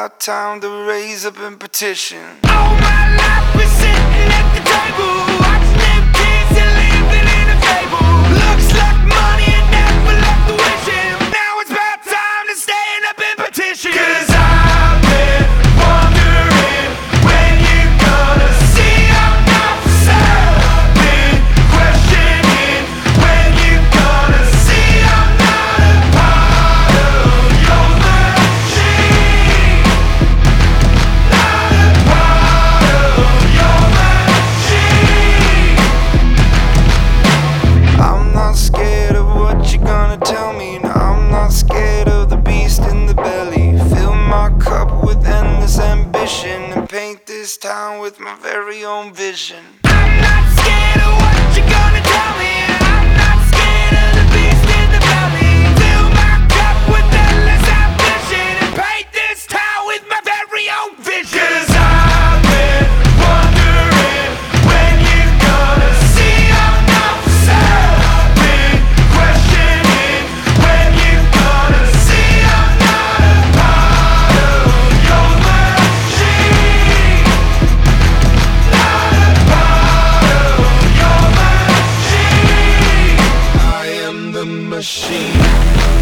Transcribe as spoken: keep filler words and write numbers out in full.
about time to raise up and petition. All my life we're sitting at the table, watching them kids and living in a fable. Looks like money and never left the wishing. Now it's about time to stand up and petition. 'Cause I've been wondering when you gonna see I'm not for sale. Been questioning when you gonna see I'm not a part of your machine. Not a part of your machine. I'm not scared of what you're gonna tell me. No, I'm not scared of the beast in the belly. Fill my cup with endless ambition and paint this town with my very own vision. I'm not scared of what you're gonna tell me. I'm not scared of the beast in the belly. Fill my cup with endless ambition and paint this town with my very own vision. 'Cause I've been wondering when you gonna see I'm not for sale. Been questioning when you gonna see I'm not a part of your machine. Not a part of your machine. I am the machine.